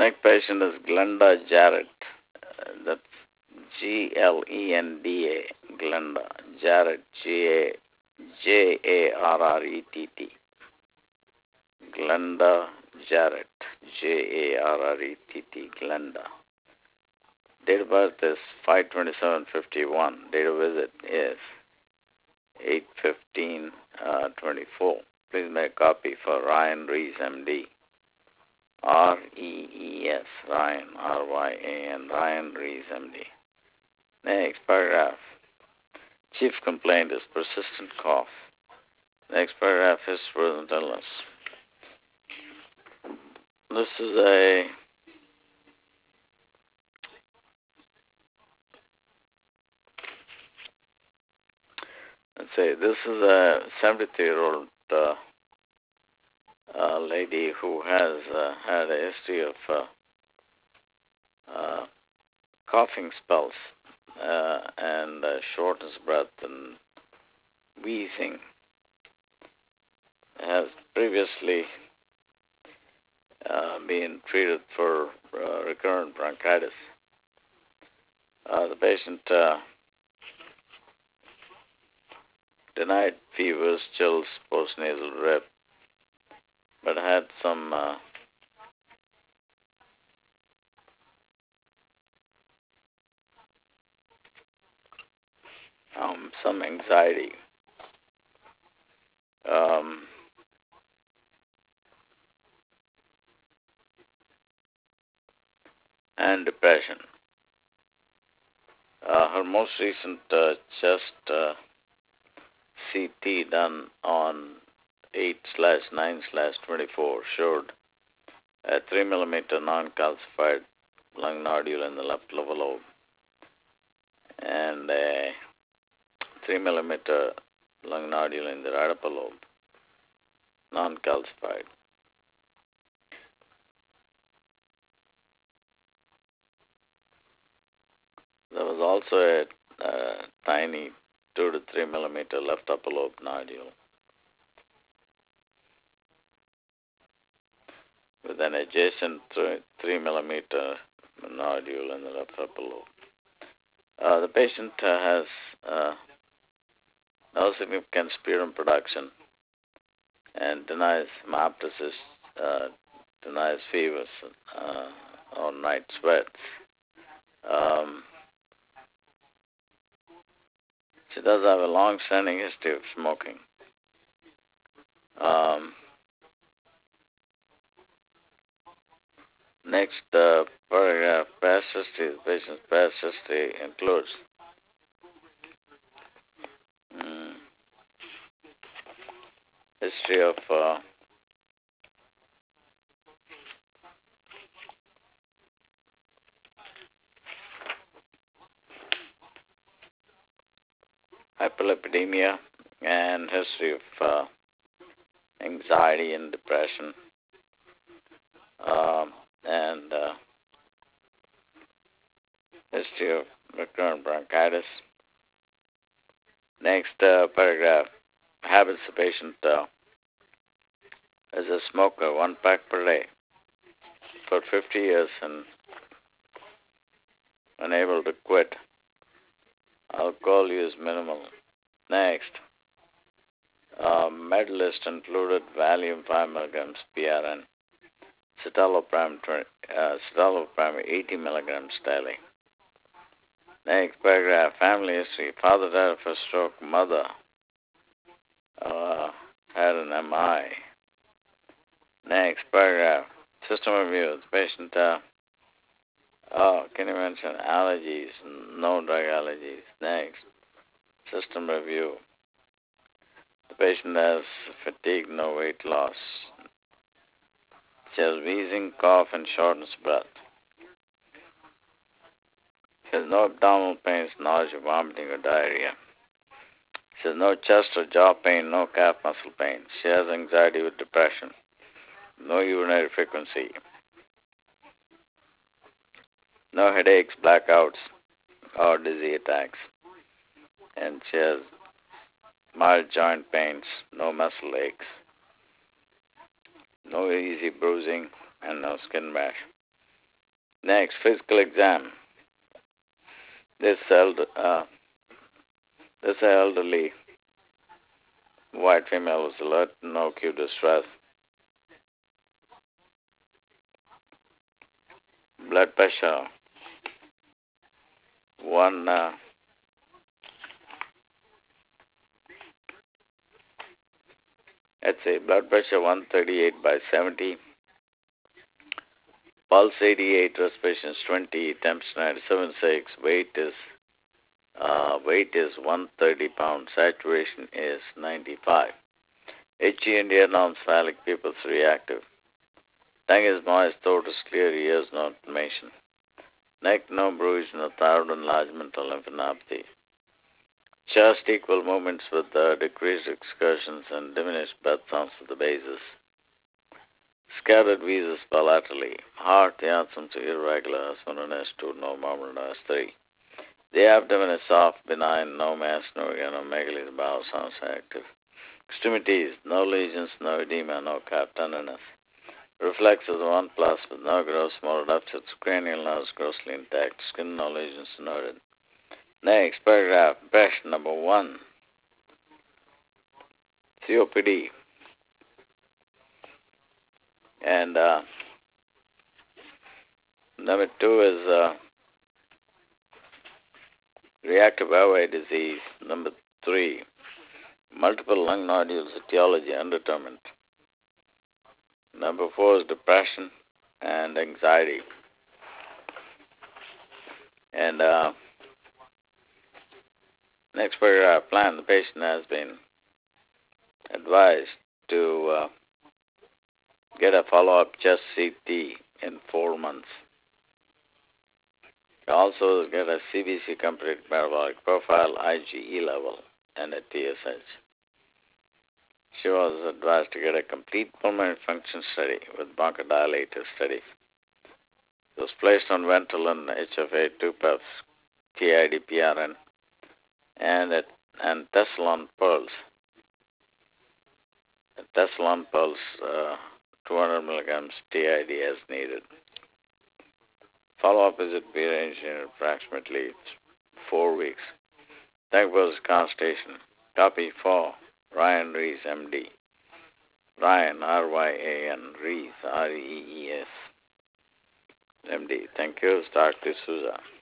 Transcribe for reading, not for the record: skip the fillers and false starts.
next patient is Glenda Jarrett. That's Glenda. Glenda Jarrett. Jarrett. Glenda Jarrett. Jarrett. Glenda. Date of birth is 5/27/51. Date of visit is 8/15/24. Please make a copy for Ryan Rees, MD. R-E-E-S, Ryan, R-Y-A-N, Ryan Rees, MD. Next paragraph. Chief complaint is persistent cough. Next paragraph is present illness. This is a 73-year-old lady who has had a history of coughing spells and shortness of breath and wheezing. Has previously been treated for recurrent bronchitis. The patient denied fevers, chills, postnasal drip, but had some anxiety. And depression. Her most recent chest CT done on 8/9/24 showed a 3 millimeter non-calcified lung nodule in the left lower lobe and a 3 millimeter lung nodule in the right upper lobe, non-calcified. There was also a tiny 2 to 3 millimeter left upper lobe nodule with an adjacent 3 millimeter nodule in the left upper lobe. The patient has no significant sputum production and denies hemoptysis, denies fevers or night sweats. She does have a long-standing history of smoking. Next paragraph, past history. The patient's past history includes history of hyperlipidemia and history of anxiety and depression and history of recurrent bronchitis. Next paragraph, habits. The patient is a smoker, 1 pack per day for 50 years and unable to quit. Alcohol use minimal. Next, med list included Valium 5 milligrams PRN, citalopram 80 milligrams daily. Next paragraph, family history. Father died of a stroke. Mother had an MI. Next paragraph, system review. The patient, can you mention allergies? No drug allergies. Next, system review. The patient has fatigue, no weight loss. She has wheezing, cough, and shortness of breath. She has no abdominal pains, nausea, vomiting, or diarrhea. She has no chest or jaw pain, no calf muscle pain. She has anxiety with depression, no urinary frequency, no headaches, blackouts, or dizzy attacks. And she has mild joint pains, no muscle aches, no easy bruising, and no skin rash. Next, physical exam. This elderly white female was alert, no acute distress. Blood pressure, let's say blood pressure 138/70, pulse 88, respirations 20, temperature 97.6, weight is 130 pounds, saturation is 95. Itchy and ear norms, phallic pupils reactive. Tongue is moist, throat is clear, ears no inflammation. Neck no bruise, no thyroid enlargement or lymphadenopathy. Chest equal movements with decreased excursions and diminished breath sounds at the bases. Scattered wheezes bilaterally. Heart, the anthems are irregular, S1 and S2, no murmur, no S3. The abdomen is soft, benign, no mass, no organomegaly, the bowel sounds active. Extremities, no lesions, no edema, no calf tenderness. Reflexes 1+ with no gross motor deficits, cranial nerves grossly intact, skin no lesions noted. Next paragraph, impression number 1, COPD. And number 2 is reactive airway disease. Number 3, multiple lung nodules, etiology undetermined. Number 4 is depression and anxiety. And next paragraph, plan. The patient has been advised to get a follow-up chest CT in 4 months. Also get a CBC complete metabolic profile, IgE level, and a TSH. She was advised to get a complete pulmonary function study with bronchodilator study. She was placed on Ventolin, HFA, 2 puffs, TID, PRN, and Tessalon Pearls. Tessalon Pearls, 200 milligrams TID as needed. Follow-up visit be arranged in approximately 4 weeks. Thank you for this consultation. Copy for Ryan Rees, MD. Ryan, R-Y-A-N, Rees, R-E-E-S, MD. Thank you. Start D'Souza.